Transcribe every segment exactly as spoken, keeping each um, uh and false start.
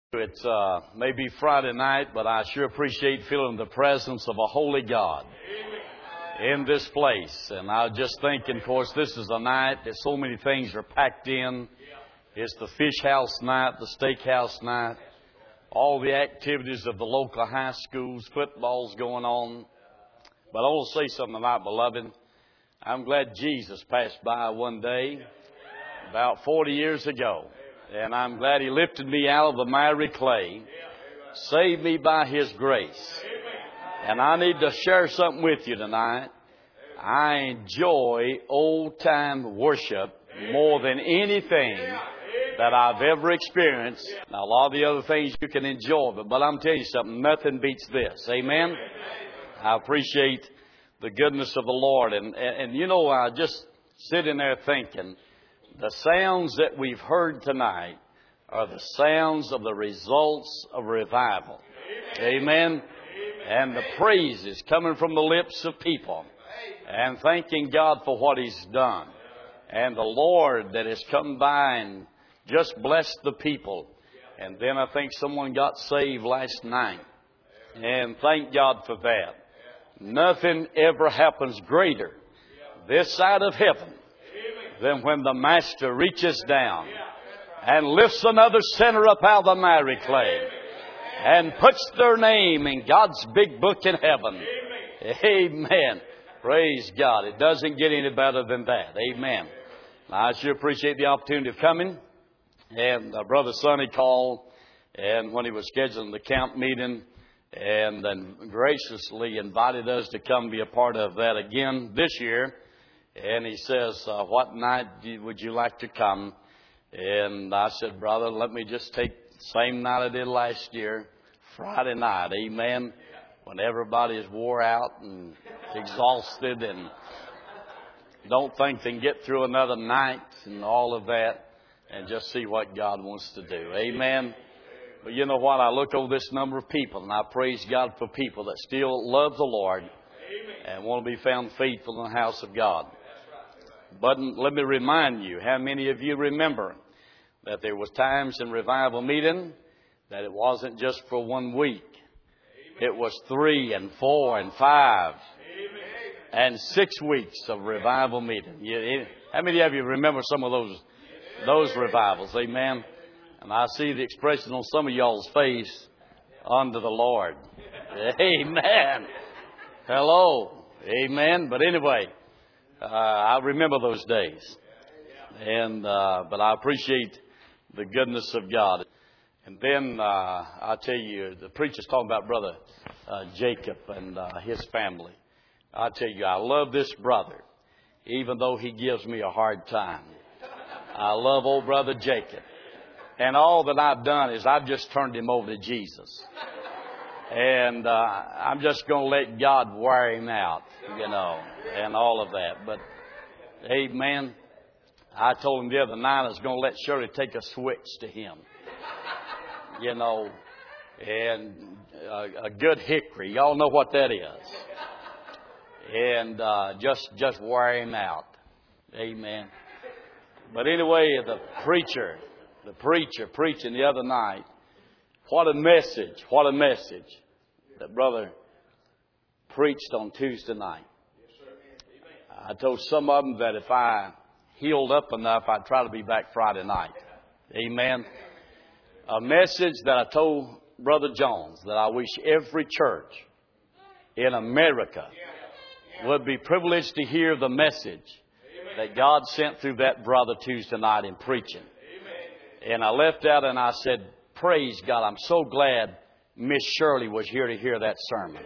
It's uh, maybe Friday night, but I sure appreciate feeling the presence of a holy God in this place. And I was just thinking, of course, this is a night that so many things are packed in. It's the fish house night, the steakhouse night, all the activities of the local high schools, football's going on. But I want to say something tonight, beloved. I'm glad Jesus passed by one day about forty years ago. And I'm glad He lifted me out of the miry clay, saved me by His grace. And I need to share something with you tonight. I enjoy old-time worship more than anything that I've ever experienced. Now, a lot of the other things you can enjoy, but, but I'm telling you something, nothing beats this. Amen? I appreciate the goodness of the Lord. And, and, and you know, I just sitting there thinking, the sounds that we've heard tonight are the sounds of the results of revival. Amen. And the praises coming from the lips of people and thanking God for what He's done. And the Lord that has come by and just blessed the people. And then I think someone got saved last night. And thank God for that. Nothing ever happens greater this side of heaven than when the Master reaches down and lifts another sinner up out of the miry clay and puts their name in God's big book in heaven. Amen. Praise God. It doesn't get any better than that. Amen. I sure appreciate the opportunity of coming. And uh, Brother Sonny called, and when he was scheduling the camp meeting, and then graciously invited us to come be a part of that again this year. And he says, uh, what night would you like to come? And I said, brother, let me just take the same night I did last year, Friday night. Amen. When everybody is wore out and exhausted and don't think they can get through another night and all of that, and just see what God wants to do. Amen. But you know what? I look over this number of people, and I praise God for people that still love the Lord and want to be found faithful in the house of God. But let me remind you, how many of you remember that there was times in revival meeting that it wasn't just for one week. It was three and four and five and six weeks of revival meeting. You, how many of you remember some of those those revivals? Amen. And I see the expression on some of y'all's face unto the Lord. Amen. Hello. Amen. But anyway, Uh, I remember those days, and uh, but I appreciate the goodness of God. And then uh, I tell you, the preacher's talking about Brother uh, Jacob and uh, his family. I tell you, I love this brother, even though he gives me a hard time. I love old Brother Jacob, and all that I've done is I've just turned him over to Jesus. And uh, I'm just going to let God wear him out, you know, and all of that. But, amen, I told him the other night I was going to let Shirley take a switch to him, you know, and a, a good hickory. Y'all know what that is. And uh, just, just wear him out. Amen. But anyway, the preacher, the preacher preaching the other night, what a message, what a message that brother preached on Tuesday night. I told some of them that if I healed up enough, I'd try to be back Friday night. Amen. A message that I told Brother Jones that I wish every church in America would be privileged to hear the message that God sent through that brother Tuesday night in preaching. And I left out and I said, praise God, I'm so glad Miss Shirley was here to hear that sermon.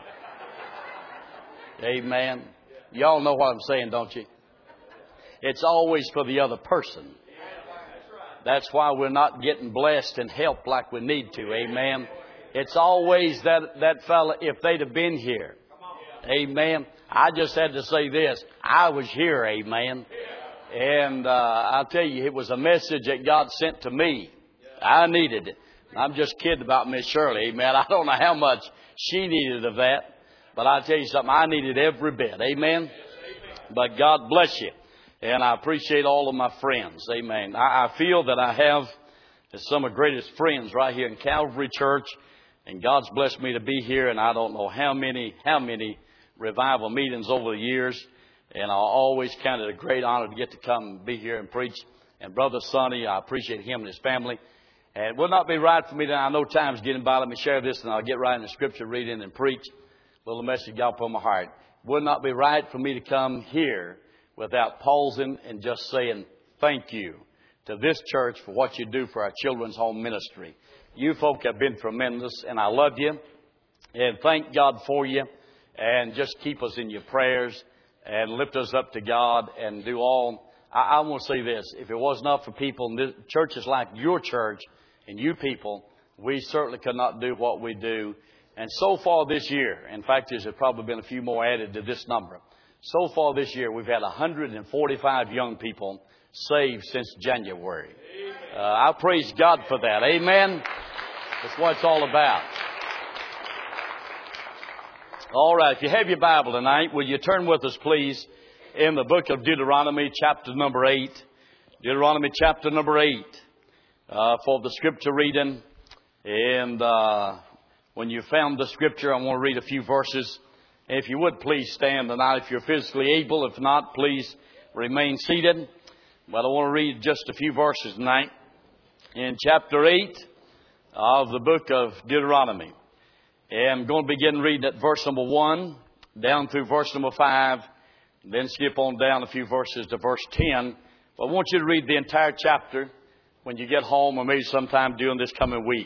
Amen. Y'all know what I'm saying, don't you? It's always for the other person. That's why we're not getting blessed and helped like we need to. Amen. It's always that, that fella, if they'd have been here. Amen. I just had to say this. I was here. Amen. And uh, I'll tell you, it was a message that God sent to me. I needed it. I'm just kidding about Miss Shirley, amen. I don't know how much she needed of that, but I'll tell you something, I needed every bit, amen. But God bless you, and I appreciate all of my friends, amen. I, I feel that I have It's some of the greatest friends right here in Calvary Church. And God's blessed me to be here. And I don't know how many, how many revival meetings over the years. And I always count it a great honor to get to come and be here and preach. And Brother Sonny, I appreciate him and his family. And it would not be right for me to, I know time's getting by. Let me share this and I'll get right in the scripture reading and preach a little message God put on my heart. It would not be right for me to come here without pausing and just saying thank you to this church for what you do for our children's home ministry. You folk have been tremendous and I love you and thank God for you, and just keep us in your prayers and lift us up to God and do all. I, I want to say this, if it was not for people in this, churches like your church and you people, we certainly could not do what we do. And so far this year, in fact, there's probably been a few more added to this number. So far this year, we've had one hundred forty-five young people saved since January. Uh, I praise God for that. Amen. That's what it's all about. All right. If you have your Bible tonight, will you turn with us, please, in the book of Deuteronomy, chapter number eight. Deuteronomy, chapter number eight, uh, for the scripture reading. And uh, when you found the scripture, I want to read a few verses. If you would, please stand tonight if you're physically able. If not, please remain seated. But I want to read just a few verses tonight in chapter eight of the book of Deuteronomy. And I'm going to begin reading at verse number one down through verse number five, then skip on down a few verses to verse ten. But I want you to read the entire chapter when you get home or maybe sometime during this coming week.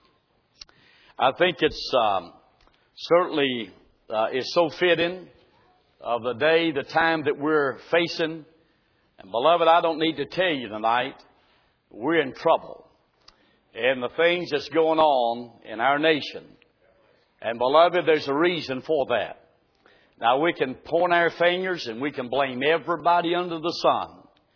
I think it's um, certainly uh, is so fitting of the day, the time that we're facing. And beloved, I don't need to tell you tonight, we're in trouble. And the things that's going on in our nation. And beloved, there's a reason for that. Now we can point our fingers and we can blame everybody under the sun.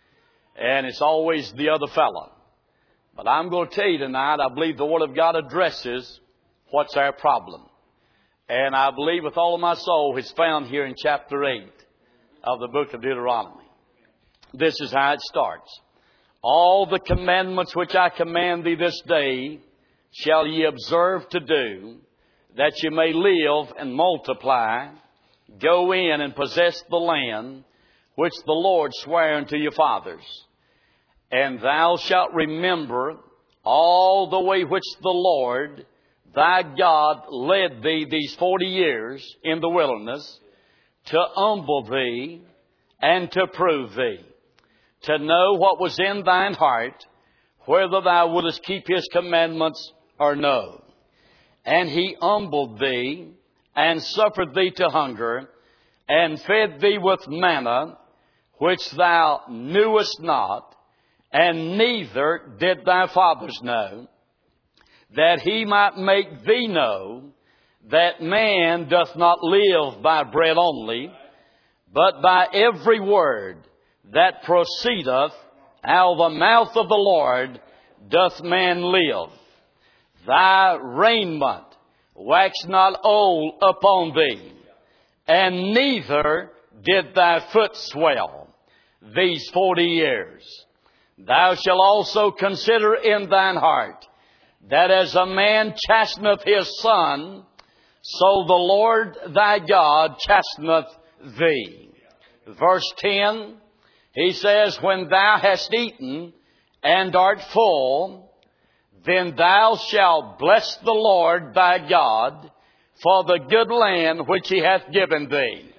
And it's always the other fella. But I'm going to tell you tonight, I believe the Word of God addresses what's our problem. And I believe with all of my soul it's found here in chapter eight of the book of Deuteronomy. This is how it starts. All the commandments which I command thee this day shall ye observe to do, that ye may live and multiply, go in and possess the land which the Lord sware unto your fathers. And thou shalt remember all the way which the Lord thy God led thee these forty years in the wilderness, to humble thee and to prove thee, to know what was in thine heart, whether thou wouldest keep his commandments or no. And he humbled thee and suffered thee to hunger, and fed thee with manna, which thou knewest not, and neither did thy fathers know, that he might make thee know that man doth not live by bread only, but by every word that proceedeth out of the mouth of the Lord doth man live. Thy raiment wax not old upon thee, and neither did thy foot swell these forty years. Thou shalt also consider in thine heart that as a man chasteneth his son, so the Lord thy God chasteneth thee. Verse ten, he says, when thou hast eaten and art full, then thou shalt bless the Lord thy God for the good land which he hath given thee.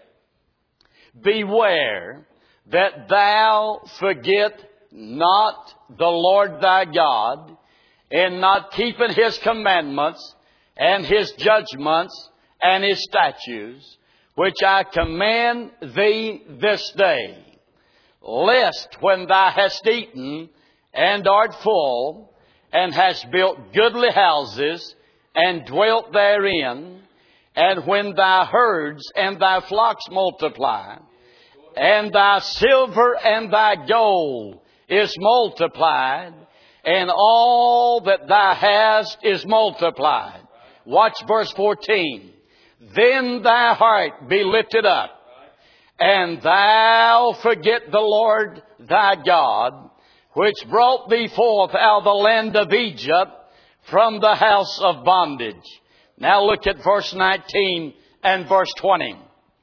Beware that thou forget not the Lord thy God, in not keeping his commandments and his judgments and his statutes, which I command thee this day, lest when thou hast eaten and art full, and hast built goodly houses, and dwelt therein, and when thy herds and thy flocks multiply, and thy silver and thy gold is multiplied, and all that thou hast is multiplied. Watch verse fourteen. Then thy heart be lifted up, and thou forget the Lord thy God, which brought thee forth out of the land of Egypt from the house of bondage. Now look at verse nineteen and verse twenty.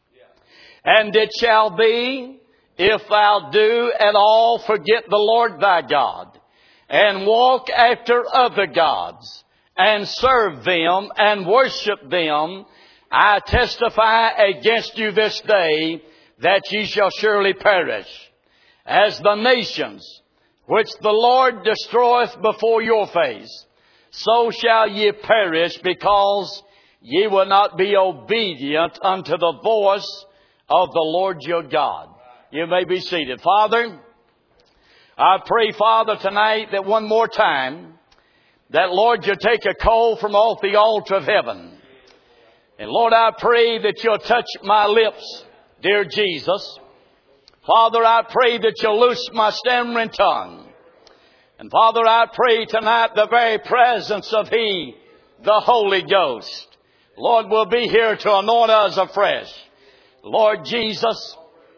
And it shall be, if thou do at all forget the Lord thy God, and walk after other gods, and serve them, and worship them, I testify against you this day, that ye shall surely perish, as the nations which the Lord destroyeth before your face. So shall ye perish, because ye will not be obedient unto the voice of the Lord your God. You may be seated. Father, I pray, Father, tonight that one more time, that, Lord, you take a coal from off the altar of heaven. And, Lord, I pray that you'll touch my lips, dear Jesus. Father, I pray that you'll loose my stammering tongue. And, Father, I pray tonight the very presence of He, the Holy Ghost, Lord, will be here to anoint us afresh. Lord Jesus,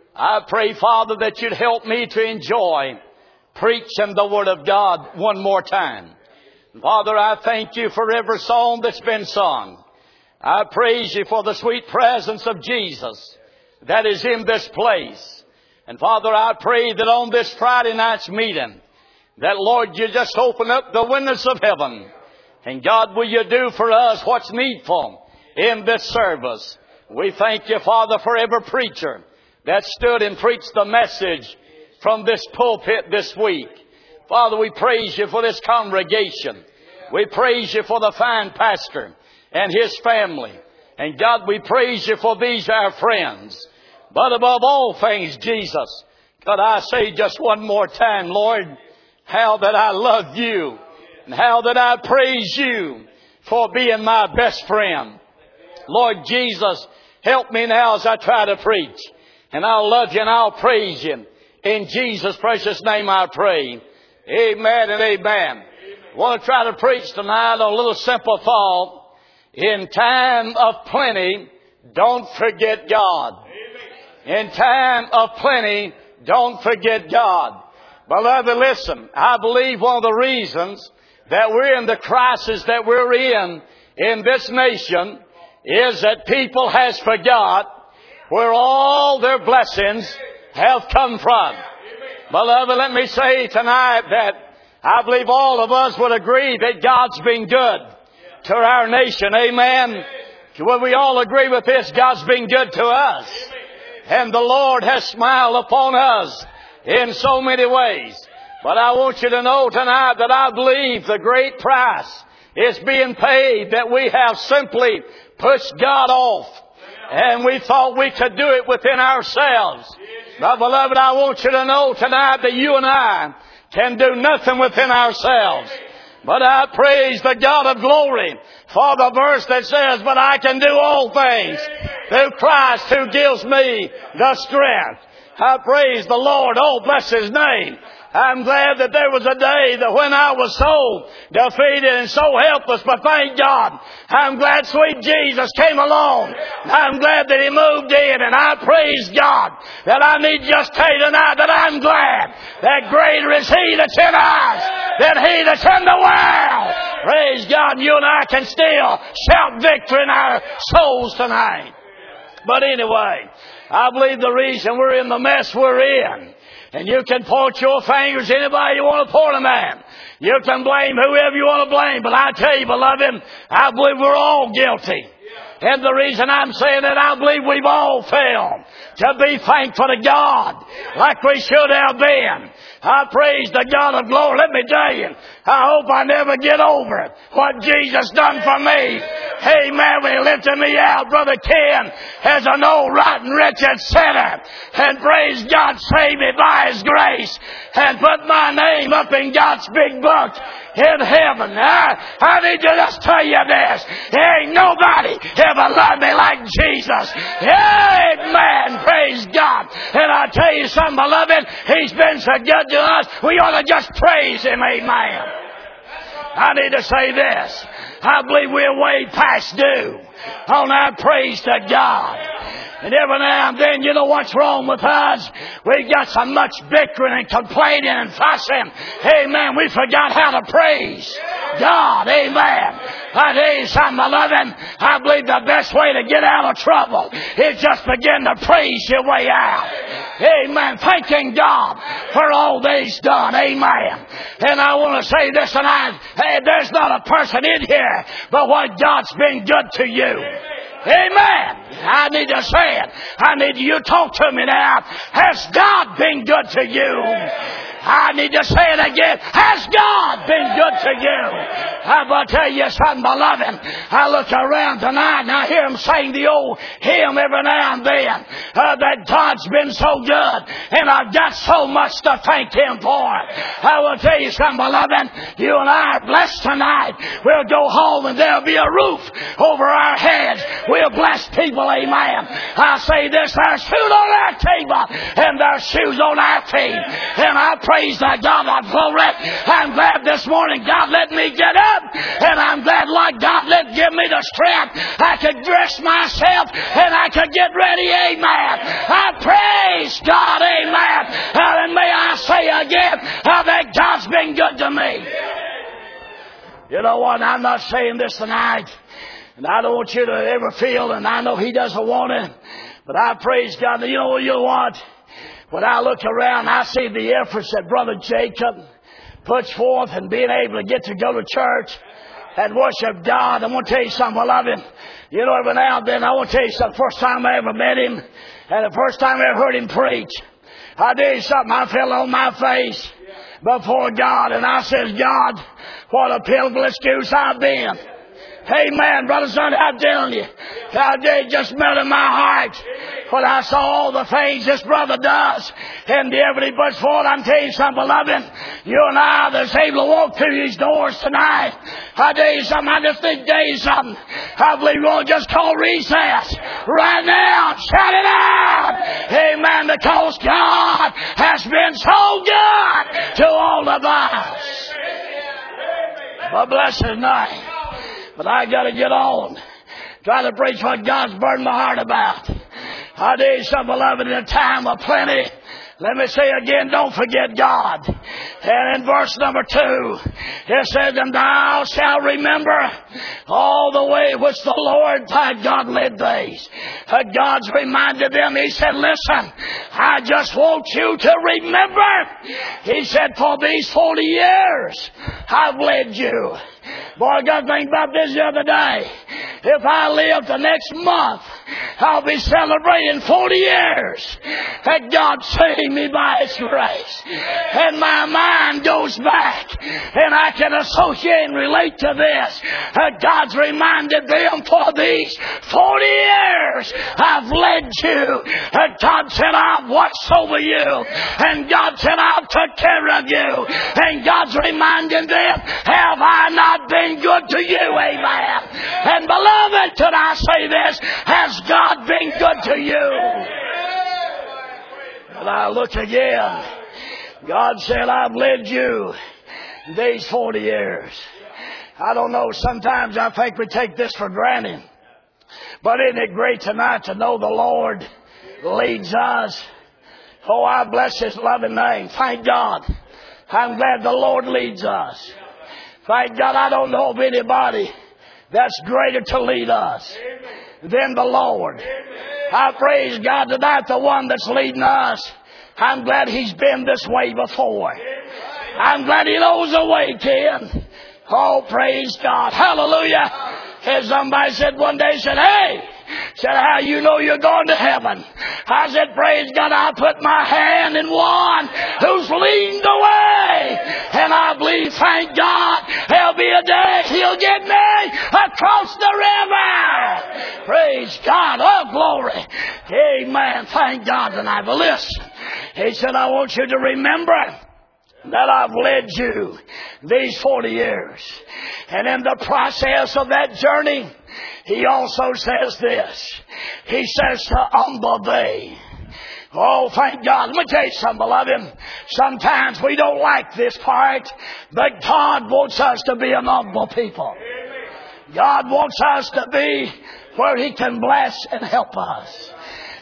I pray, Father, that you'd help me to enjoy preaching the Word of God one more time. Father, I thank you for every song that's been sung. I praise you for the sweet presence of Jesus that is in this place. And Father, I pray that on this Friday night's meeting, that, Lord, you just open up the windows of heaven. And God, will you do for us what's needful in this service? We thank you, Father, for every preacher that stood and preached the message from this pulpit this week. Father, we praise you for this congregation. We praise you for the fine pastor and his family. And God, we praise you for these our friends. But above all things, Jesus, could I say just one more time, Lord, how that I love you and how that I praise you for being my best friend. Lord Jesus, help me now as I try to preach. And I'll love you and I'll praise you. In Jesus' precious name I pray. Amen and amen. I want to try to preach tonight on a little simple thought. In time of plenty, don't forget God. In time of plenty, don't forget God. Beloved, listen, I believe one of the reasons that we're in the crisis that we're in in this nation is that people has forgot where all their blessings have come from. Beloved, let me say tonight that I believe all of us would agree that God's been good to our nation. Amen. Will we all agree with this? God's been good to us. And the Lord has smiled upon us in so many ways. But I want you to know tonight that I believe the great price is being paid, that we have simply pushed God off. And we thought we could do it within ourselves. But beloved, I want you to know tonight that you and I can do nothing within ourselves. But I praise the God of glory for the verse that says, but I can do all things through Christ who gives me the strength. I praise the Lord. Oh, bless His name. I'm glad that there was a day that when I was so defeated and so helpless, but thank God, I'm glad sweet Jesus came along. I'm glad that He moved in, and I praise God that I need just tell you tonight that I'm glad that greater is He that's in us than he that's in the world. Praise God, and you and I can still shout victory in our souls tonight. But anyway, I believe the reason we're in the mess we're in, and you can point your fingers at anybody you want to point them at. You can blame whoever you want to blame. But I tell you, beloved, I believe we're all guilty. And the reason I'm saying that, I believe we've all failed to be thankful to God like we should have been. I praise the God of glory. Let me tell you, I hope I never get over what Jesus done for me. Amen. When He lifted me out, Brother Ken, as an old rotten wretched sinner, and praise God, saved me by His grace, and put my name up in God's big book in heaven. I, I need to just tell you this. There ain't nobody ever loved me like Jesus. Amen. Praise God. And I tell you something, beloved, He's been so good to us, we ought to just praise Him. Amen. I need to say this. I believe we're way past due on our praise to God. And every now and then, you know what's wrong with us? We got so much bickering and complaining and fussing. Amen. We forgot how to praise God. Amen. I tell you something, beloved. I believe the best way to get out of trouble is just begin to praise your way out. Amen. Thanking God for all that He's done. Amen. And I want to say this tonight. Hey, there's not a person in here but what God's been good to you. Amen. I need to say it. I need you to talk to me now. Has God been good to you? I need to say it again. Has God been good to you? I'm going to tell you something, beloved. I look around tonight and I hear them sing the old hymn every now and then. Uh, that God's been so good and I've got so much to thank Him for. I will tell you something, beloved. You and I are blessed tonight. We'll go home and there'll be a roof over our heads. We'll bless people, amen. I say this, there's food on our table and there's shoes on our feet. And I praise the God of glory. I'm glad this morning God let me get up, and I'm glad like God let give me the strength. I could dress myself and I could get ready, amen. I praise God, amen. And may I say again how that God's been good to me. You know what? I'm not saying this tonight, and I don't want you to ever feel, and I know He doesn't want it, but I praise God. You know what you want? When I look around, I see the efforts that Brother Jacob puts forth and being able to get to go to church and worship God. I want to tell you something, beloved. You know, every now and then, I want to tell you something. First time I ever met him, and the first time I ever heard him preach, I tell you something, I fell on my face before God, and I said, God, what a pilgrimage goose I've been. Amen, brother, son, I'm telling you, God, it just melted my heart when I saw all the things this brother does and the effort he puts forward. I'm telling you something, beloved. You and I that's able to walk through these doors tonight, I tell you something, I just think tell you something. I believe we're going to just call recess right now. Shout it out. Amen, because God has been so good to all of us. A blessed night. But I got to get on. Try to preach what God's burdened my heart about. I tell you something, beloved, in a time of plenty. Let me say again, don't forget God. And in verse number two, it says, and thou shalt remember all the way which the Lord thy God led thee. Uh, God's reminded them, He said, listen, I just want you to remember. He said, for these forty years I've led you. Boy, I got to think about this the other day. If I live the next month, I'll be celebrating forty years that God saved me by His grace. And my mind goes back, and I can associate and relate to this. Uh, God's reminded them, for these forty years I've led you. Uh, God said, I've watched over you. And God said, I've took care of you. And God's reminding them, have I not been good to you? Amen. And beloved, could I say this? Has God been good to you? And I look again. God said, I've led you these forty years. I don't know, sometimes I think we take this for granted. But isn't it great tonight to know the Lord leads us? Oh, I bless His loving name. Thank God. I'm glad the Lord leads us. Thank God, I don't know of anybody that's greater to lead us than the Lord. I praise God tonight, the one that's leading us. I'm glad He's been this way before. I'm glad He knows the way, Ken. Oh, praise God. Hallelujah. As somebody said one day, said, hey, said, how you know you're going to heaven? I said, praise God, I put my hand in one who's leading the way. And I believe, thank God, there'll be a day He'll get me across the river. Praise God. Oh, glory. Amen. Thank God tonight. But listen, He said, I want you to remember that I've led you these forty years. And in the process of that journey, He also says this. He says to humble thee. Oh, thank God. Let me tell you something, beloved. Sometimes we don't like this part, but God wants us to be an humble people. God wants us to be where He can bless and help us.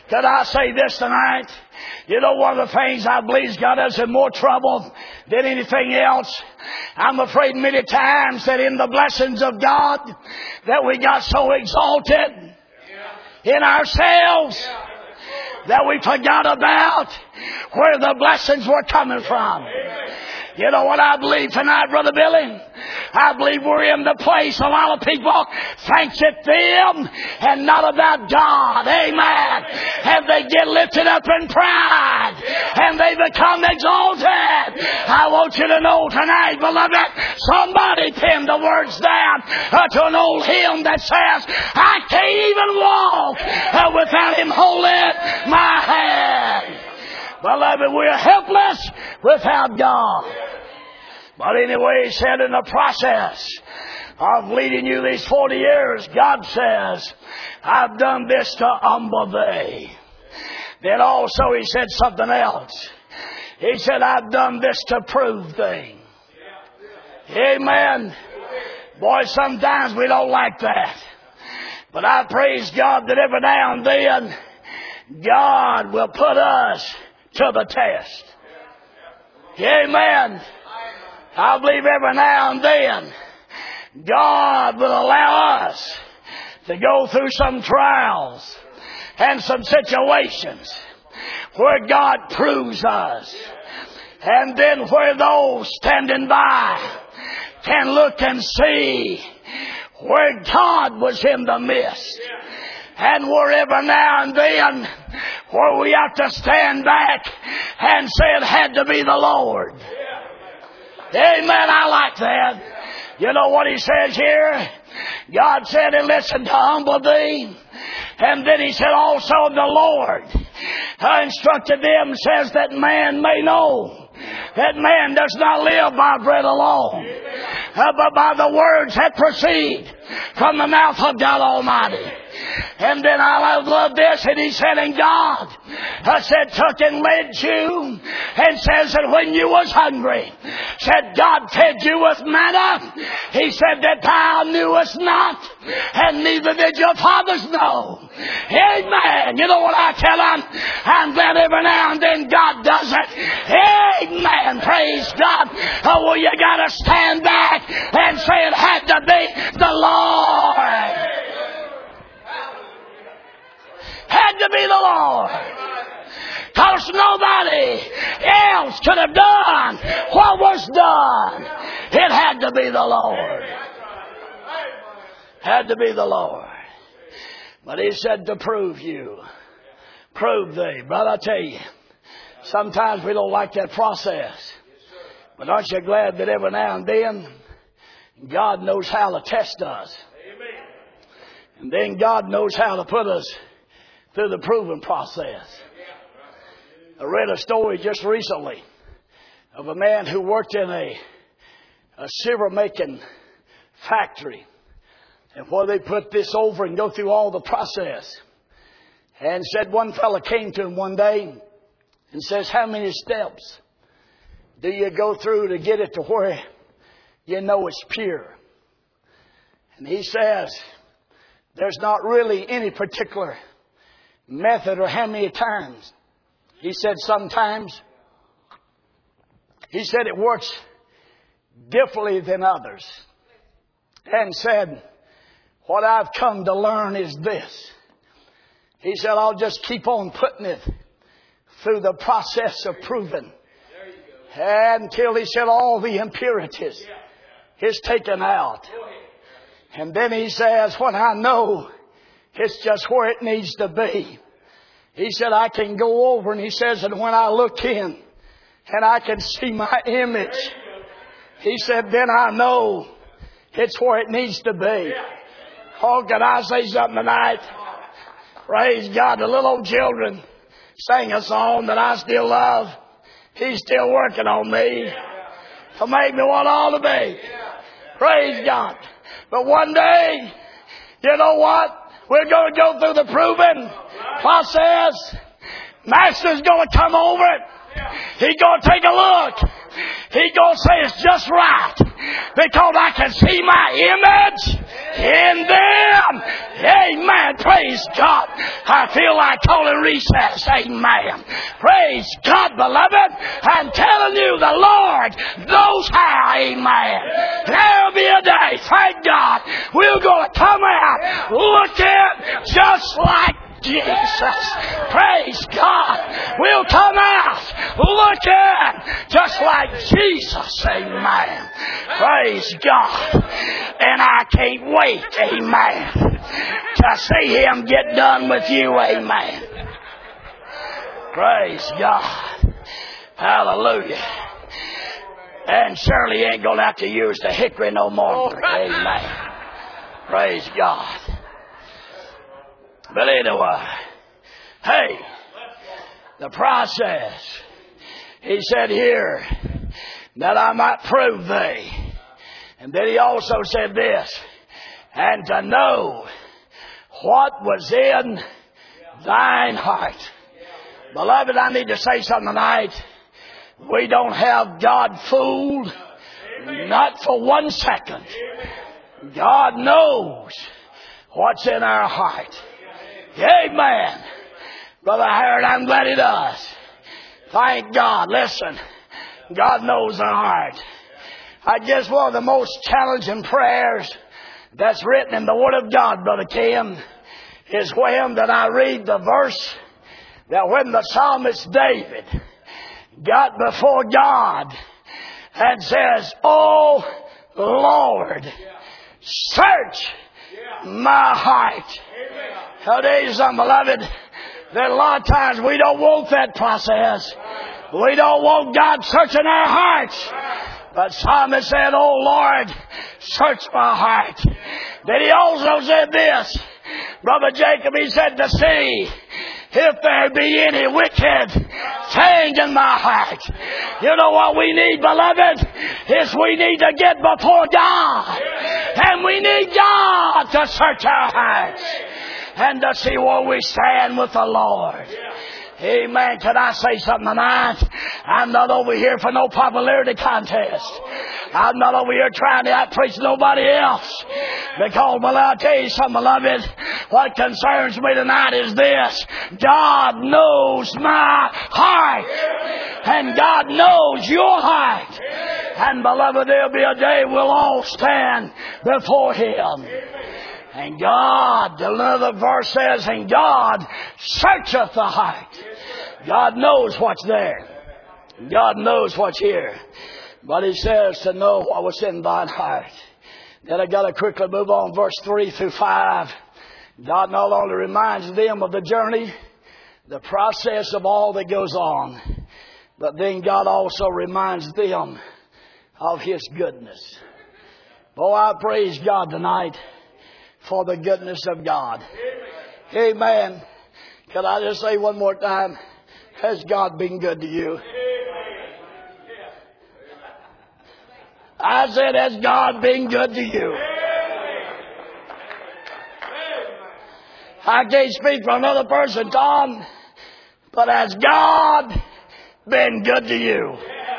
Could I say this tonight? You know, one of the things I believe got us in more trouble than anything else, I'm afraid many times that in the blessings of God that we got so exalted in ourselves that we forgot about where the blessings were coming from. You know what I believe tonight, Brother Billy? I believe we're in the place a lot of people think it's them and not about God. Amen. And they get lifted up in pride and they become exalted. I want you to know tonight, beloved, somebody penned the words down uh, to an old hymn that says, I can't even walk uh, without Him holding my hand. Beloved, we're helpless without God. But anyway, He said in the process of leading you these forty years, God says, I've done this to humble thee. Then also He said something else. He said, I've done this to prove thee. Amen. Boy, sometimes we don't like that. But I praise God that every now and then God will put us to the test. Amen. I believe every now and then God will allow us to go through some trials and some situations where God proves us. And then where those standing by can look and see where God was in the midst. And wherever now and then where we have to stand back and say it had to be the Lord. Amen. I like that. You know what He says here? God said, and listen to humble thee. And then He said also the Lord I instructed them, says that man may know that man does not live by bread alone, uh, but by the words that proceed from the mouth of God Almighty. And then I love this, and He said, and God I said, took and led you, and says that when you was hungry, said God fed you with manna. He said that thou knewest not, and neither did your fathers know. Amen. You know what I tell them? I'm glad every now and then God does it. Amen. Praise God. Oh, well, you got to stand back and say it had to be the Lord. Had to be the Lord. Because nobody else could have done what was done. It had to be the Lord. Had to be the Lord. But He said to prove you. Prove thee. Brother, I tell you, sometimes we don't like that process. But aren't you glad that every now and then God knows how to test us. And then God knows how to put us through the proving process. I read a story just recently of a man who worked in a, a silver making factory, and where they put this over and go through all the process. And said one fella came to him one day and says, how many steps do you go through to get it to where you know it's pure? And he says, there's not really any particular method or how many times. He said sometimes. He said it works differently than others. And said, what I've come to learn is this. He said, I'll just keep on putting it through the process of proving. Until he said all the impurities is taken out. And then he says, when I know it's just where it needs to be. He said, I can go over, and he says, and when I look in and I can see my image, he said, then I know it's where it needs to be. Oh, can I say something tonight? Praise God. The little old children sang a song that I still love. He's still working on me to make me what I ought to be. Praise God. But one day, you know what? We're going to go through the proving process. Master's going to come over it. He's going to take a look. He's going to say it's just right. Because I can see my image in them. Amen. Praise God. I feel like calling recess. Amen. Praise God, beloved. I'm telling you, the Lord knows how. Amen. There'll be a day, thank God, we're going to come out looking just like Jesus. Praise God. We'll come out looking just like Jesus. Amen. Praise God. And I can't wait, amen, to see Him get done with you. Amen. Praise God. Hallelujah. And surely ain't going to have to use the hickory no more. Amen. Praise God. But anyway, hey, the process. He said here, that I might prove thee. And then he also said this, and to know what was in thine heart. Beloved, I need to say something tonight. We don't have God fooled, not for one second. God knows what's in our heart. Amen. Brother Howard, I'm glad He does. Thank God. Listen, God knows our heart. I guess one of the most challenging prayers that's written in the Word of God, Brother Kim, is when that I read the verse that when the psalmist David got before God and says, "Oh Lord, search my heart." I'll tell you something, beloved, that a lot of times we don't want that process. We don't want God searching our hearts. But Psalmist said, "Oh Lord, search my heart." Then he also said this, Brother Jacob, he said, "To see if there be any wicked thing in my heart." You know what we need, beloved? Is we need to get before God. And we need God to search our hearts. And to see where we stand with the Lord. Amen. Can I say something tonight? I'm not over here for no popularity contest. I'm not over here trying to out-preach nobody else. Because, well, I'll tell you something, beloved. What concerns me tonight is this. God knows my heart. And God knows your heart. And, beloved, there'll be a day we'll all stand before Him. And God, another verse says, and God searcheth the heart. God knows what's there. God knows what's here. But He says to know what was in thine heart. Then I got to quickly move on, verse three through five. God not only reminds them of the journey, the process of all that goes on, but then God also reminds them of His goodness. Oh, I praise God tonight for the goodness of God. Amen. Can I just say one more time? Has God been good to you? I said, has God been good to you? I can't speak for another person, Tom, but has God been good to you?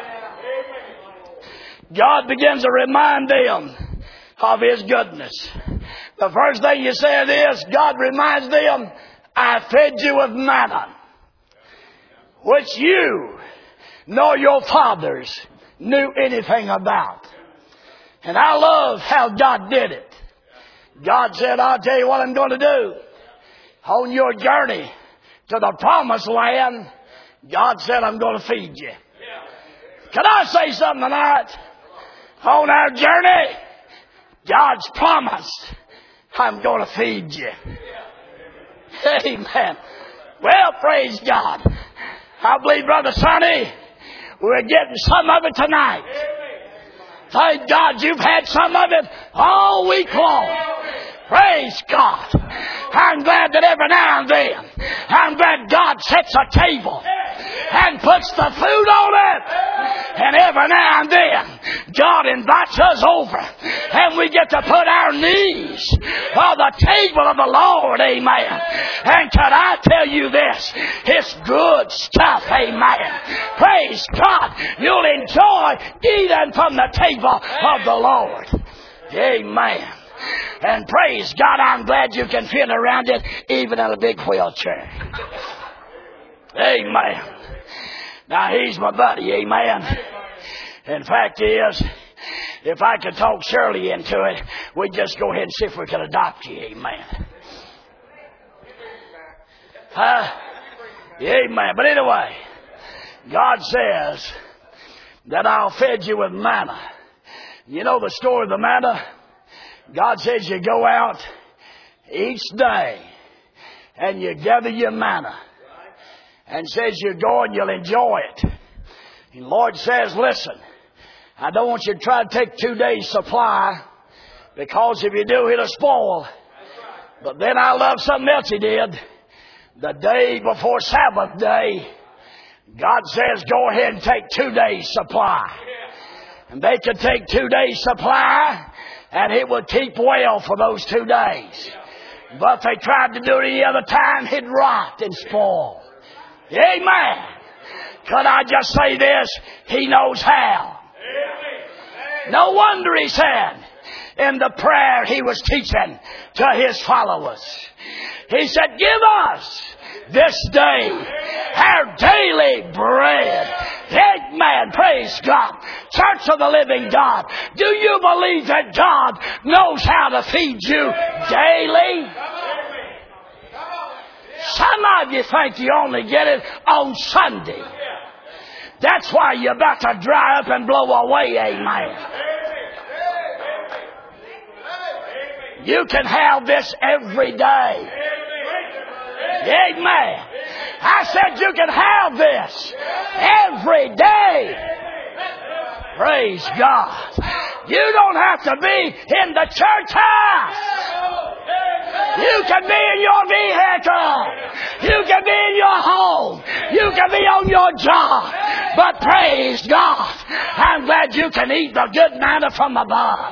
God begins to remind them of His goodness. The first thing you said is, God reminds them, I fed you with manna, which you nor your fathers knew anything about. And I love how God did it. God said, I'll tell you what I'm going to do. On your journey to the promised land, God said, I'm going to feed you. Can I say something tonight? On our journey, God's promised, I'm going to feed you. Amen. Well, praise God. I believe, Brother Sonny, we're getting some of it tonight. Thank God you've had some of it all week long. Praise God. I'm glad that every now and then, I'm glad God sets a table and puts the food on it. And every now and then, God invites us over and we get to put our knees on the table of the Lord. Amen. And can I tell you this? It's good stuff. Amen. Praise God. You'll enjoy eating from the table of the Lord. Amen. And praise God, I'm glad you can fit around it even in a big wheelchair. Amen. Now, he's my buddy. Amen. In fact is, if I could talk Shirley into it, we'd just go ahead and see if we could adopt you. Amen. Huh? Amen. But anyway, God says that I'll feed you with manna. You know the story of the manna? God says you go out each day and you gather your manna. And says you go and you'll enjoy it. And the Lord says, listen, I don't want you to try to take two days' supply, because if you do, it'll spoil. But then I love something else He did. The day before Sabbath day, God says, go ahead and take two days' supply. And they could take two days' supply, and it would keep well for those two days. But if they tried to do it any other time, it'd rot and spoil. Amen. Could I just say this? He knows how. No wonder He said in the prayer He was teaching to His followers, He said, give us this day our daily bread. Amen. Praise God. Church of the living God, do you believe that God knows how to feed you daily? Some of you think you only get it on Sunday. That's why you're about to dry up and blow away. Amen. You can have this every day. Amen. I said you can have this every day. Praise God. You don't have to be in the church house. You can be in your vehicle. You can be in your home. You can be on your job. But praise God, I'm glad you can eat the good manna from above.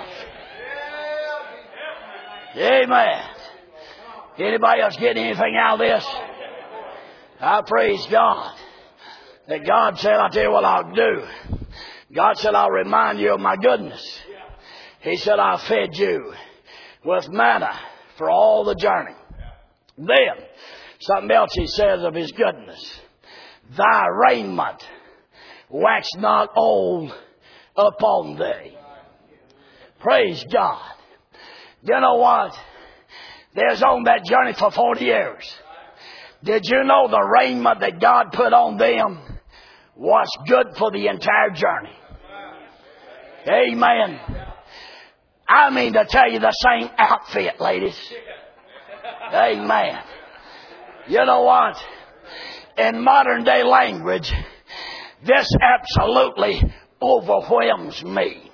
Amen. Anybody else get anything out of this? I praise God that God said, I'll tell you what I'll do. God said, I'll remind you of my goodness. He said, I'll feed you with manna for all the journey. Then, something else He says of His goodness. Thy raiment wax not old upon thee. Praise God. You know what? They was on that journey for forty years. Did you know the raiment that God put on them was good for the entire journey? Amen. I mean to tell you, the same outfit, ladies. Amen. You know what? In modern day language, this absolutely overwhelms me.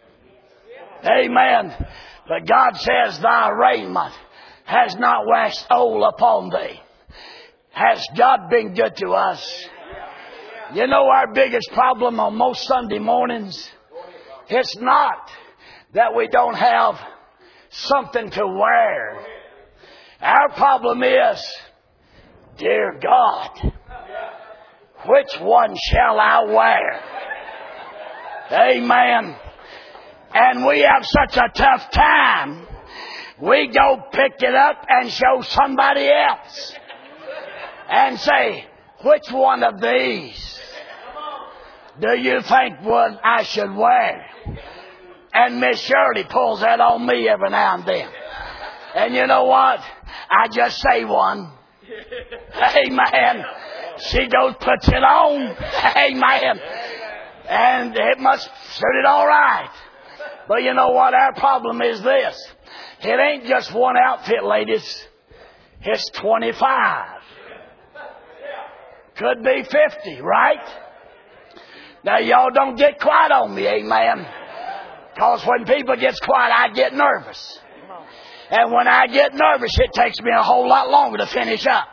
Amen. But God says, thy raiment has not waxed old upon thee. Has God been good to us? You know our biggest problem on most Sunday mornings? It's not that we don't have something to wear. Our problem is, dear God, which one shall I wear? Amen. And we have such a tough time. We go pick it up and show somebody else and say, which one of these do you think would I should wear? And Miss Shirley pulls that on me every now and then. And you know what? I just say one. Amen. She goes, puts it on. Amen. And it must suit it all right. But you know what? Our problem is this. It ain't just one outfit, ladies. It's twenty-five. Could be fifty, right? Now, y'all don't get quiet on me, amen. Because when people get quiet, I get nervous. And when I get nervous, it takes me a whole lot longer to finish up.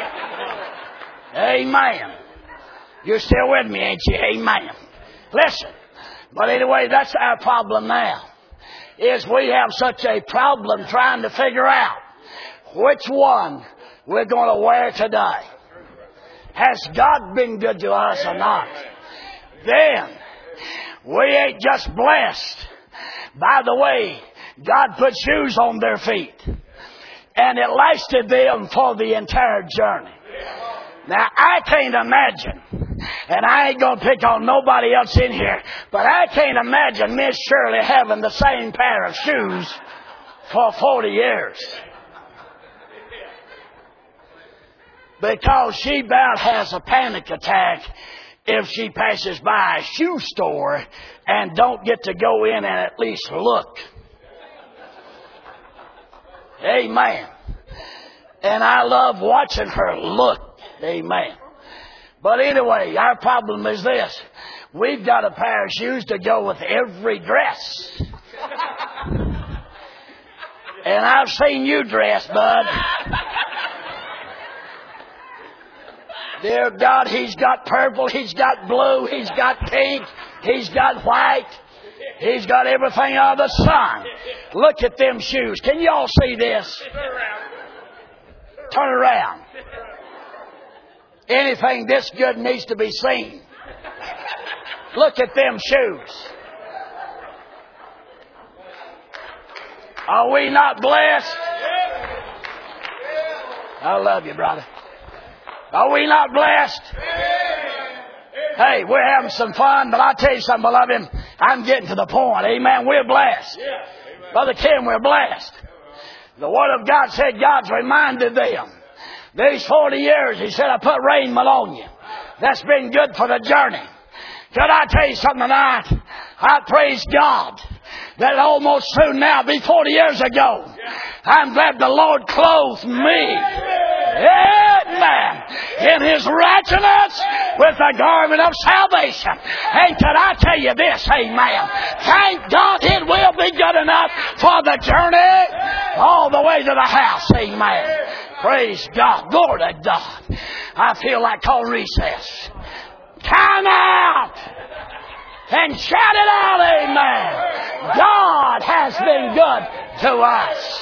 Amen. You're still with me, ain't you? Amen. Listen. But anyway, that's our problem now. Is we have such a problem trying to figure out which one we're going to wear today. Has God been good to us or not? Then, we ain't just blessed by the way God put shoes on their feet. And it lasted them for the entire journey. Now, I can't imagine, and I ain't going to pick on nobody else in here, but I can't imagine Miss Shirley having the same pair of shoes for forty years. Because she about has a panic attack if she passes by a shoe store and don't get to go in and at least look. Amen. And I love watching her look. Amen. But anyway, our problem is this. We've got a pair of shoes to go with every dress. And I've seen you dress, bud. Dear God, He's got purple, He's got blue, He's got pink, He's got white. He's got everything under the sun. Look at them shoes. Can you all see this? Turn around. Anything this good needs to be seen. Look at them shoes. Are we not blessed? I love you, brother. Are we not blessed? Hey, we're having some fun, but I tell you something, beloved, I'm getting to the point. Amen. We're blessed. Brother Kim, we're blessed. The Word of God said God's reminded them. These forty years, He said, I put raiment on you. That's been good for the journey. Could I tell you something tonight? I praise God that almost soon now, be forty years ago, I'm glad the Lord clothed me. Amen. In His righteousness with the garment of salvation. And could I tell you this? Amen. Thank God it will be good enough for the journey all the way to the house. Amen. Praise God. Glory to God. I feel like calling recess. Time out. And shout it out. Amen. God has been good to us.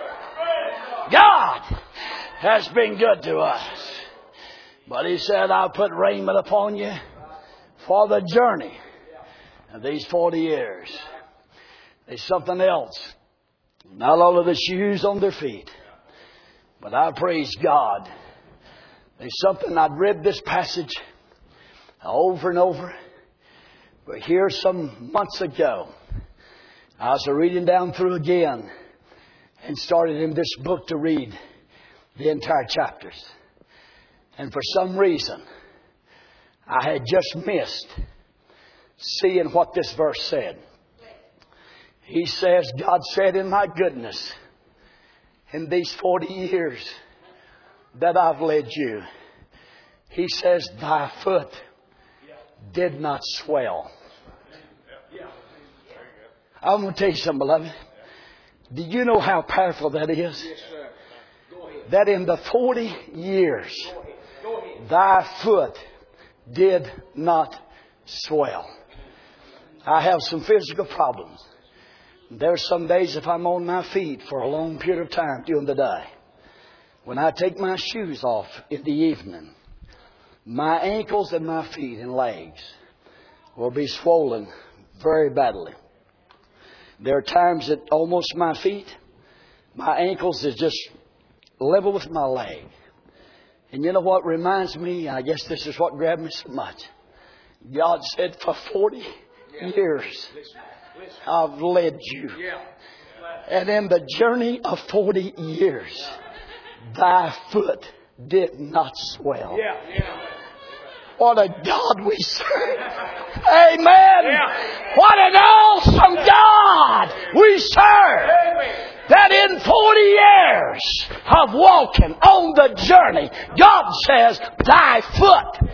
God has been good to us. But He said, I'll put raiment upon you for the journey of these forty years. There's something else. Not all of the shoes on their feet. But I praise God. There's something, I'd read this passage over and over. But here some months ago, I was reading down through again and started in this book to read the entire chapters. And for some reason, I had just missed seeing what this verse said. He says, God said, in my goodness, in these forty years that I've led you, He says, thy foot did not swell. I'm going to tell you something, beloved. Do you know how powerful that is? That in the forty years, thy foot did not swell. I have some physical problems. There's some days if I'm on my feet for a long period of time during the day, when I take my shoes off in the evening, my ankles and my feet and legs will be swollen very badly. There are times that almost my feet, my ankles is just level with my leg. And you know what reminds me? I guess this is what grabbed me so much. God said, for forty years, I've led you. And in the journey of forty years, thy foot did not swell. What a God we serve. Amen. What an awesome God we serve. That in forty years of walking on the journey, God says, thy foot,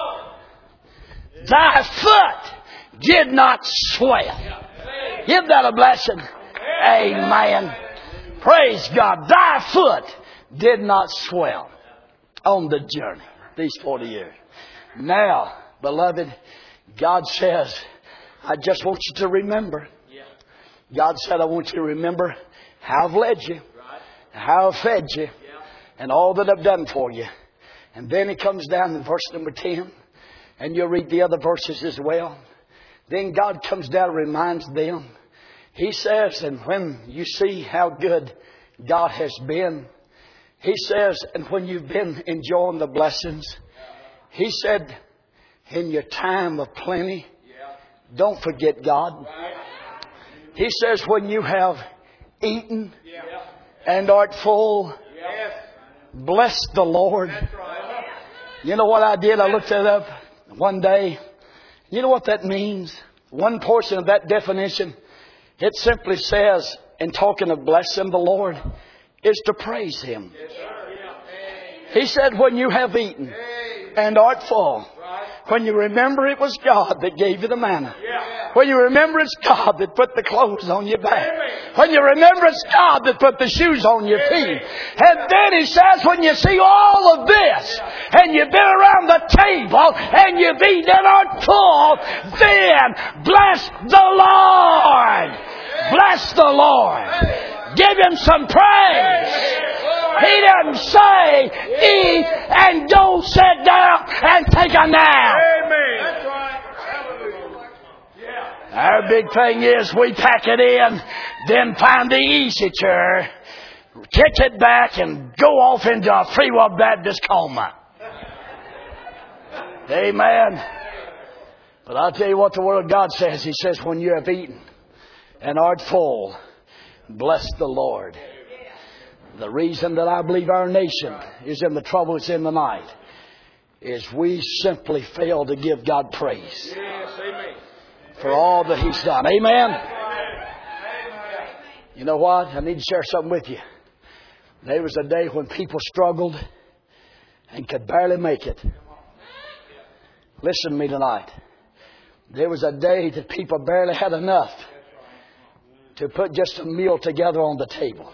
thy foot did not swell. Give that a blessing. Amen. Praise God. Thy foot did not swell on the journey these forty years. Now, beloved, God says, I just want you to remember. God said, I want you to remember how I've led you, how I've fed you, and all that I've done for you. And then He comes down in verse number ten, and you'll read the other verses as well. Then God comes down and reminds them, He says, and when you see how good God has been, He says, and when you've been enjoying the blessings, He said, in your time of plenty, don't forget God. He says, when you have eaten and art full, bless the Lord. You know what I did? I looked it up one day. You know what that means? One portion of that definition, it simply says, in talking of blessing the Lord, is to praise Him. He said, when you have eaten and art full, when you remember it was God that gave you the manna, when you remember it's God that put the clothes on your back, when you remember it's God that put the shoes on your feet. And then He says, when you see all of this, and you've been around the table, and you've eaten and are full, then bless the Lord. Bless the Lord. Give Him some praise. He doesn't say, eat and don't sit down and take a nap. Amen. Our big thing is we pack it in, then find the easy chair, kick it back, and go off into a Free Will Baptist coma. Amen. But I'll tell you what the Word of God says. He says, when you have eaten and art full, bless the Lord. The reason that I believe our nation is in the trouble it's in the night is we simply fail to give God praise for all that He's done. Amen? You know what? I need to share something with you. There was a day when people struggled and could barely make it. Listen to me tonight. There was a day that people barely had enough to put just a meal together on the table.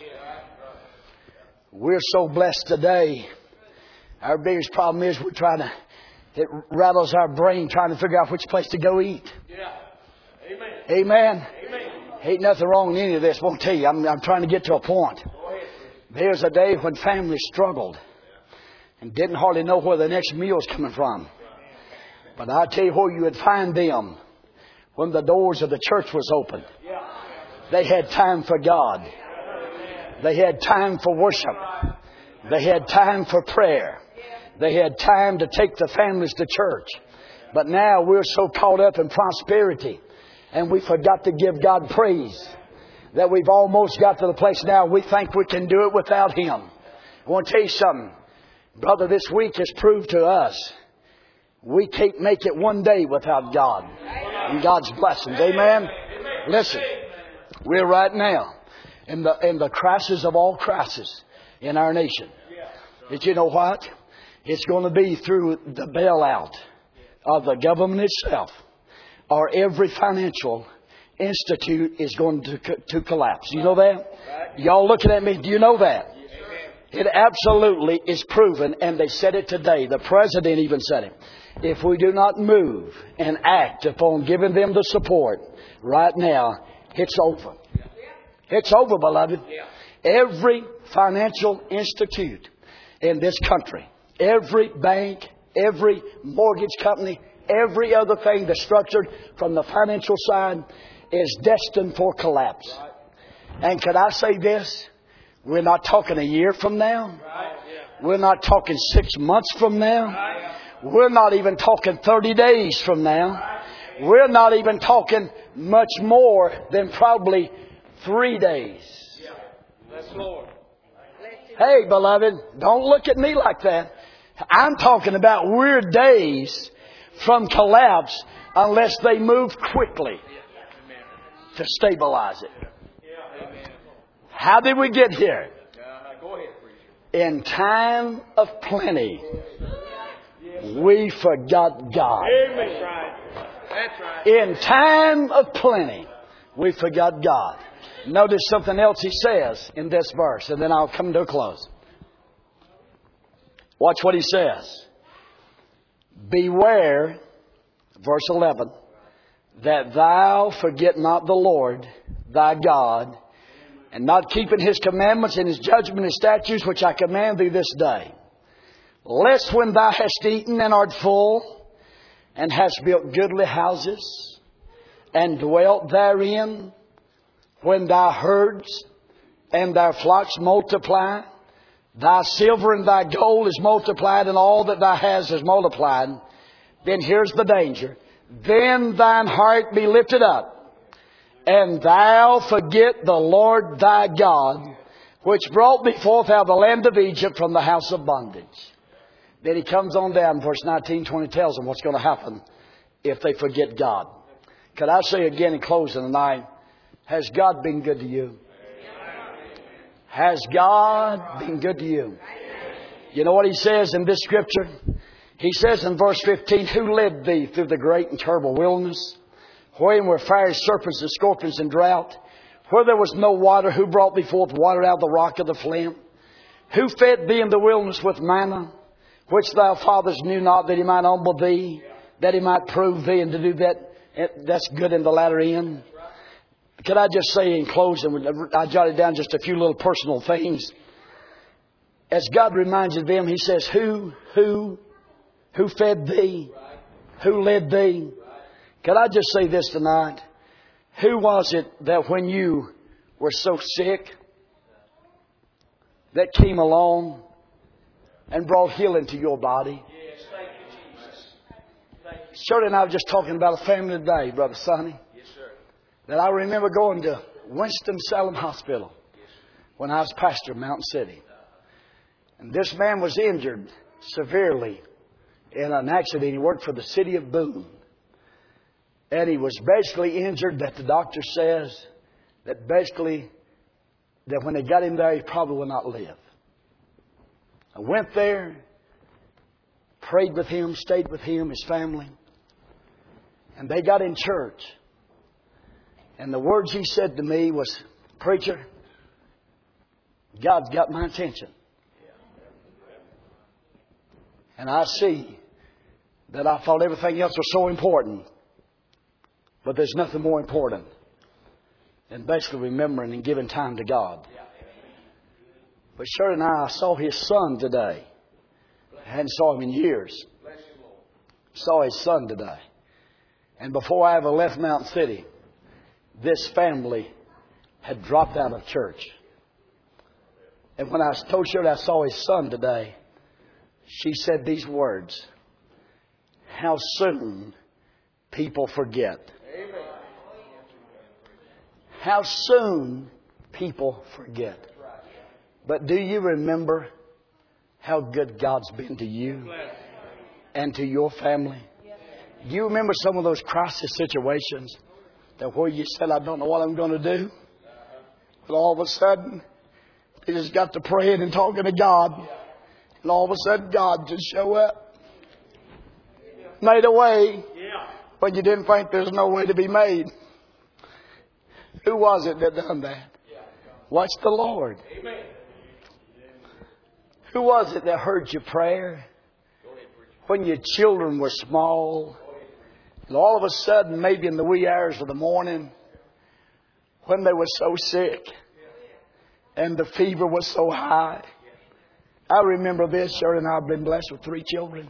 We're so blessed today. Our biggest problem is we're trying to, it rattles our brain trying to figure out which place to go eat. Yeah. Amen. Amen. Amen. Ain't nothing wrong in any of this. Won't tell you. I'm, I'm trying to get to a point. There's a day when families struggled and didn't hardly know where the next meal was coming from. But I'll tell you where you would find them when the doors of the church was open. They had time for God. They had time for worship. They had time for prayer. They had time to take the families to church. But now we're so caught up in prosperity and we forgot to give God praise that we've almost got to the place now we think we can do it without Him. I want to tell you something. Brother, this week has proved to us we can't make it one day without God and God's blessings. Amen? Listen, we're right now in the in the crisis of all crises in our nation. But you know what? It's going to be through the bailout of the government itself, or every financial institute is going to to collapse. You know that? Y'all looking at me? Do you know that? It absolutely is proven, and they said it today. The president even said it. If we do not move and act upon giving them the support right now, it's over. It's over, beloved. Every financial institute in this country, every bank, every mortgage company, every other thing that's structured from the financial side is destined for collapse. And could I say this? We're not talking a year from now. We're not talking six months from now. We're not even talking thirty days from now. We're not even talking much more than probably three days. Hey, beloved, don't look at me like that. I'm talking about we're days from collapse unless they move quickly to stabilize it. How did we get here? In time of plenty, we forgot God. In time of plenty, we forgot God. Notice something else He says in this verse, and then I'll come to a close. Watch what He says. Beware, verse eleven, that thou forget not the Lord thy God, and not keeping His commandments and His judgment and statutes which I command thee this day. Lest when thou hast eaten and art full, and hast built goodly houses, and dwelt therein, when thy herds and thy flocks multiply, thy silver and thy gold is multiplied, and all that thou hast is multiplied, then here's the danger. Then thine heart be lifted up, and thou forget the Lord thy God, which brought thee forth out of the land of Egypt from the house of bondage. Then he comes on down, verse nineteen, twenty tells them what's going to happen if they forget God. Could I say again in closing tonight, has God been good to you? Has God been good to you? You know what he says in this scripture? He says in verse fifteen, who led thee through the great and terrible wilderness, wherein were fiery serpents and scorpions and drought, where there was no water, who brought thee forth water out of the rock of the flint? Who fed thee in the wilderness with manna, which thy fathers knew not, that he might humble thee, that he might prove thee, and to do that, that's good in the latter end. Could I just say in closing, I jotted down just a few little personal things. As God reminds them, he says, who, who, who fed thee? Who led thee? Could I just say this tonight? Who was it that when you were so sick that came along and brought healing to your body? Yes, thank you, Jesus. Thank you. Shirley and I were just talking about a family today, Brother Sonny. Yes, sir. That I remember going to Winston-Salem Hospital when I was pastor of Mountain City. And this man was injured severely in an accident. He worked for the city of Boone. And he was basically injured that the doctor says that basically that when they got him there, he probably will not live. I went there, prayed with him, stayed with him, his family. And they got in church. And the words he said to me was, preacher, God's got my attention. And I see that I thought everything else was so important. But there's nothing more important than basically remembering and giving time to God. But Shirley and I, I saw his son today. I hadn't saw him in years. Saw his son today. And before I ever left Mountain City, this family had dropped out of church. And when I told Shirley I saw his son today, she said these words, how soon people forget. How soon people forget. But do you remember how good God's been to you and to your family? Do you remember some of those crisis situations that where you said, I don't know what I'm going to do? But all of a sudden, you just got to praying and talking to God. And all of a sudden, God just show up. Made a way when you didn't think there's no way to be made. Who was it that done that? What's the Lord? Amen. Who was it that heard your prayer when your children were small? And all of a sudden, maybe in the wee hours of the morning, when they were so sick and the fever was so high. I remember this, Shirley and I have been blessed with three children.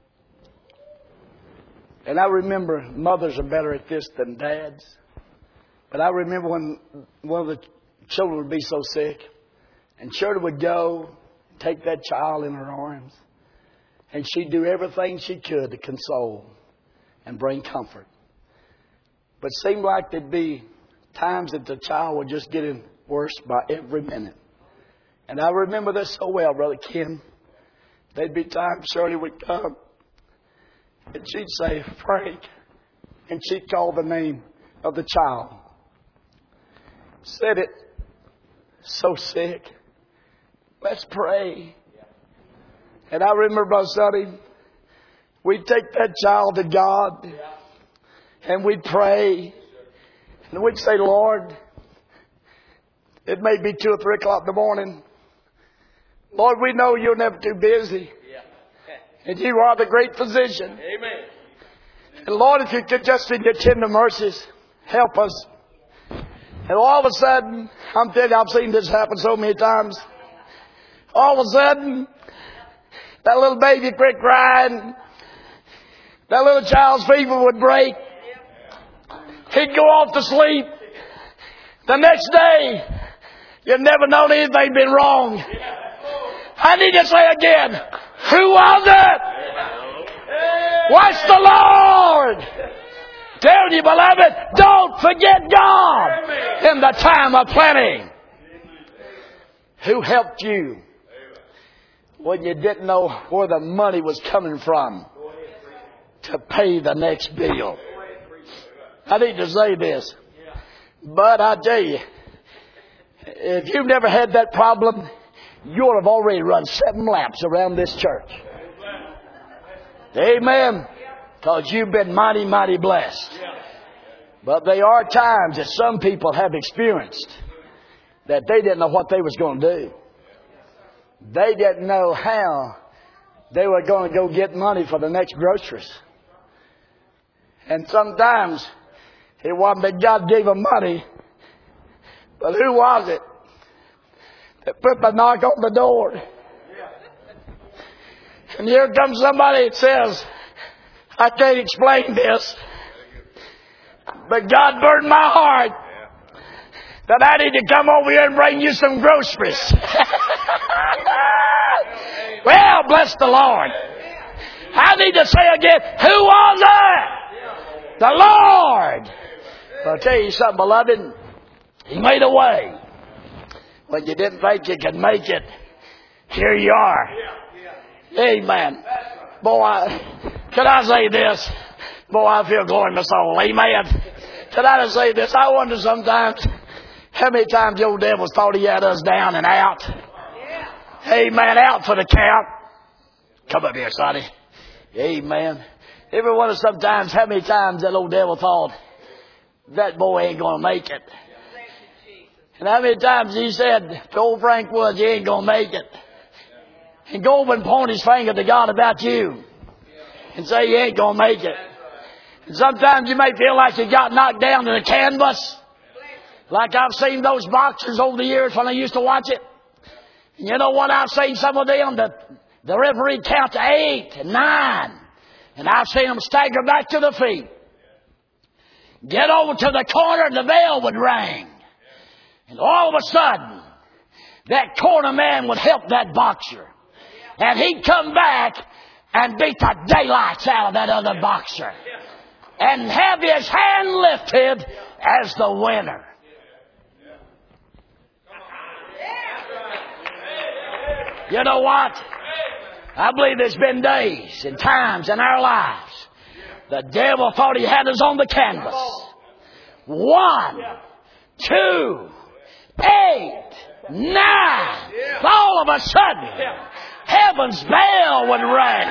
And I remember mothers are better at this than dads. But I remember when one of the children would be so sick, and Shirley would go, take that child in her arms, and she'd do everything she could to console and bring comfort. But it seemed like there'd be times that the child was just getting worse by every minute. And I remember this so well, Brother Ken. There'd be times Shirley would come, and she'd say, Frank, and she'd call the name of the child. Said it, so sick. Let's pray. And I remember, Brother Sonny, we'd take that child to God and we'd pray. And we'd say, Lord, it may be two or three o'clock in the morning. Lord, we know you're never too busy. And you are the great physician. Amen. And Lord, if you could just in your tender mercies help us. And all of a sudden, I'm telling you, I've seen this happen so many times. All of a sudden, that little baby quit crying. That little child's fever would break. He'd go off to sleep. The next day, you've never known anything been wrong. I need to say again, who was it? What's the Lord? Tell you, beloved, don't forget God in the time of plenty. Who helped you when you didn't know where the money was coming from to pay the next bill? I need to say this, but I tell you, if you've never had that problem, you ought to have already run seven laps around this church. Amen. Because you've been mighty, mighty blessed. But there are times that some people have experienced that they didn't know what they was going to do. They didn't know how they were going to go get money for the next groceries. And sometimes it wasn't that God gave them money, but who was it that put the knock on the door? And here comes somebody that says, I can't explain this, but God burdened my heart that I need to come over here and bring you some groceries. Well, bless the Lord. I need to say again, who was it? The Lord. I'll tell you something, beloved. He made a way when you didn't think you could make it. Here you are. Amen. Boy, can I say this? Boy, I feel glory in my soul. Amen. Can I just say this? I wonder sometimes how many times the old devil thought he had us down and out. Amen. Out for the count. Come up here, sonny. Amen. Ever wonder sometimes how many times that old devil thought that boy ain't going to make it? And how many times he said to old Frank Woods, you ain't going to make it. And go over and point his finger to God about you and say you ain't going to make it. And sometimes you may feel like you got knocked down to the canvas. Like I've seen those boxers over the years when I used to watch it. And you know what? I've seen some of them, the, the referee count to eight and nine. And I've seen them stagger back to the feet. Get over to the corner and the bell would ring. And all of a sudden, that corner man would help that boxer. And he'd come back and beat the daylights out of that other boxer. And have his hand lifted as the winner. You know what? I believe there's been days and times in our lives the devil thought he had us on the canvas. One, two, eight, nine. All of a sudden, heaven's bell would ring.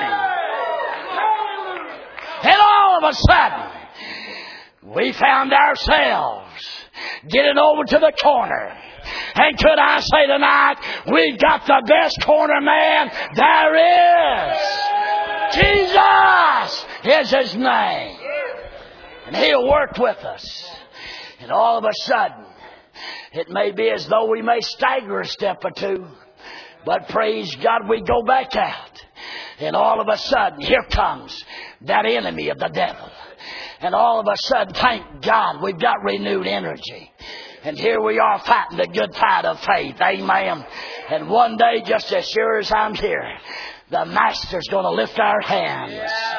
And all of a sudden, we found ourselves getting over to the corner. And could I say tonight, we've got the best corner man there is. Jesus is his name. And he'll work with us. And all of a sudden, it may be as though we may stagger a step or two. But praise God, we go back out. And all of a sudden, here comes that enemy of the devil. And all of a sudden, thank God, we've got renewed energy. And here we are fighting the good fight of faith. Amen. And one day, just as sure as I'm here, the Master's going to lift our hands.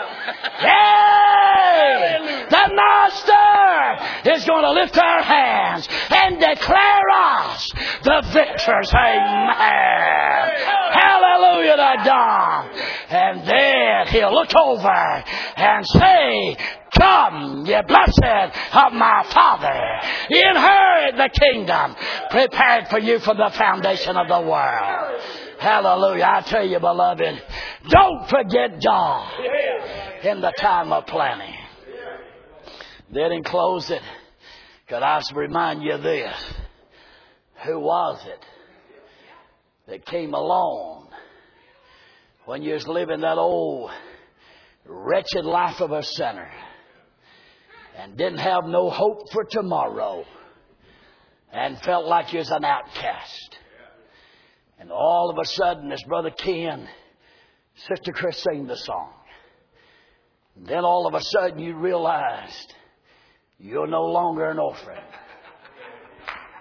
Yay! The Master is going to lift our hands and declare us the victors. Amen. Hallelujah to God. And then He'll look over and say, come, ye blessed of my Father, inherit the kingdom prepared for you from the foundation of the world. Hallelujah. I tell you, beloved, don't forget God in the time of plenty. Then in closing, could I remind you of this? Who was it that came along when you was living that old wretched life of a sinner and didn't have no hope for tomorrow and felt like you was an outcast? And all of a sudden, as Brother Ken, Sister Chris sang the song. And then all of a sudden you realized you're no longer an orphan.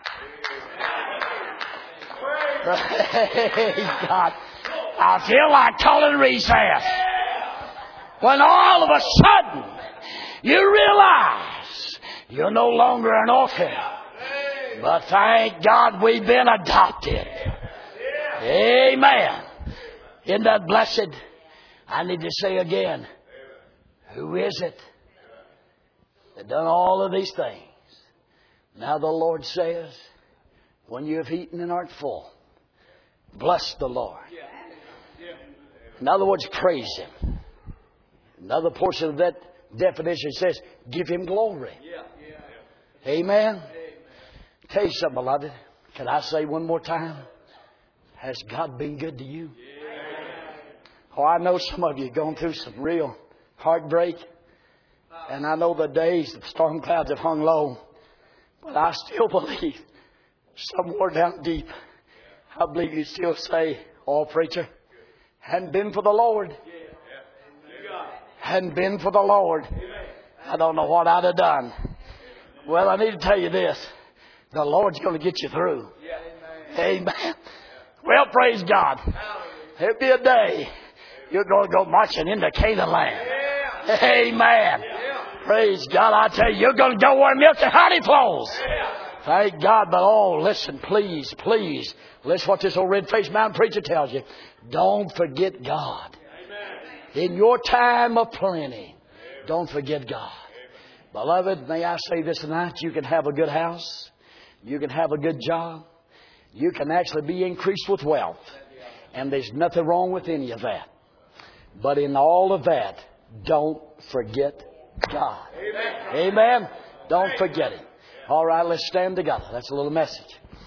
Praise God. I feel like calling recess. When all of a sudden you realize you're no longer an orphan. But thank God we've been adopted. Amen. Isn't that blessed? I need to say again, who is it that done all of these things? Now the Lord says, when you have eaten and art full, bless the Lord. In other words, praise Him. Another portion of that definition says, give Him glory. Amen. Tell you something, beloved. Can I say one more time? Has God been good to you? Oh, I know some of you have gone through some real heartbreak. And I know the days the storm clouds have hung low. But I still believe somewhere down deep, I believe you still say, oh, preacher, hadn't been for the Lord. Hadn't been for the Lord, I don't know what I'd have done. Well, I need to tell you this. The Lord's going to get you through. Amen. Well, praise God. There'll be a day you're going to go marching into Canaan land. Amen. Praise God. I tell you, you're going to go where milk and honey flows. Thank God. But oh, listen, please, please. Listen what this old red-faced mountain preacher tells you. Don't forget God. In your time of plenty, don't forget God. Beloved, may I say this tonight, you can have a good house. You can have a good job. You can actually be increased with wealth. And there's nothing wrong with any of that. But in all of that, don't forget God. Amen. Amen. Don't forget it. All right, let's stand together. That's a little message.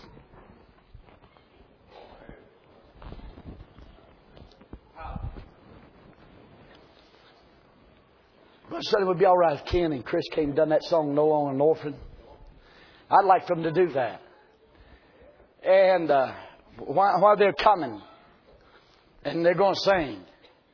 I said it would be all right if Ken and Chris came and done that song, No Longer an Orphan. I'd like for them to do that. And uh, while, while they're coming, and they're going to sing,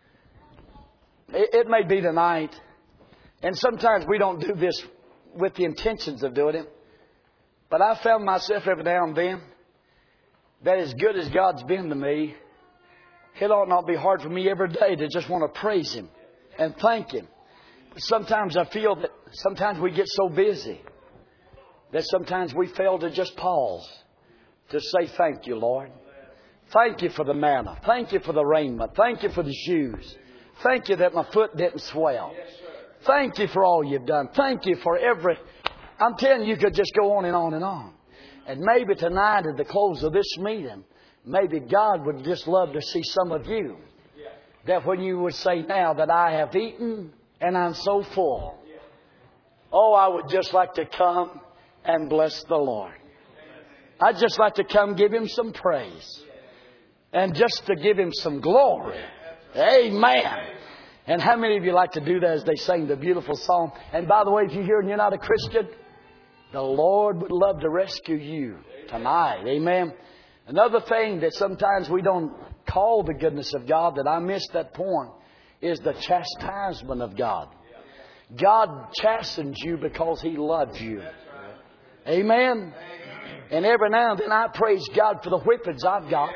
it, it may be tonight, and sometimes we don't do this with the intentions of doing it, but I found myself every now and then that as good as God's been to me, it ought not be hard for me every day to just want to praise Him and thank Him. Sometimes I feel that sometimes we get so busy that sometimes we fail to just pause to say thank you, Lord. Thank you for the manna. Thank you for the raiment. Thank you for the shoes. Thank you that my foot didn't swell. Thank you for all you've done. Thank you for every... I'm telling you, you could just go on and on and on. And maybe tonight at the close of this meeting, maybe God would just love to see some of you. That when you would say now that I have eaten... and I'm so full. Oh, I would just like to come and bless the Lord. I'd just like to come give Him some praise. And just to give Him some glory. Amen. And how many of you like to do that as they sing the beautiful song? And by the way, if you're here and you're not a Christian, the Lord would love to rescue you tonight. Amen. Another thing that sometimes we don't call the goodness of God, that I missed that point, is the chastisement of God. God chastens you because He loves you. Amen. And every now and then I praise God for the whippings I've got.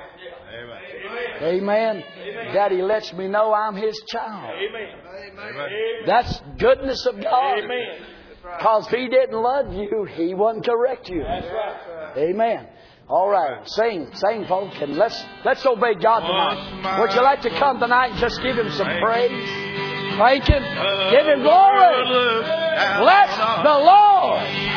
Amen. That He lets me know I'm His child. That's goodness of God. Because if He didn't love you, He wouldn't correct you. Amen. All right, sing, sing, folks, and let's let's obey God tonight. Would you like to come tonight and just give Him some praise? Thank Him. Give Him glory. Bless the Lord.